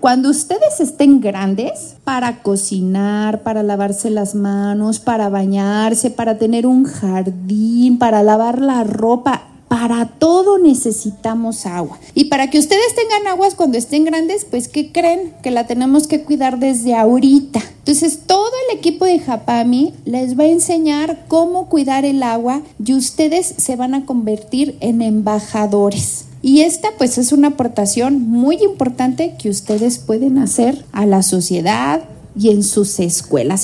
Cuando ustedes estén grandes, para cocinar, para lavarse las manos, para bañarse, para tener un jardín, para lavar la ropa, para todo necesitamos agua. Y para que ustedes tengan aguas cuando estén grandes, pues ¿qué creen? Que la tenemos que cuidar desde ahorita. Entonces todo el equipo de Japami les va a enseñar cómo cuidar el agua y ustedes se van a convertir en embajadores. Y esta pues es una aportación muy importante que ustedes pueden hacer a la sociedad y en sus escuelas.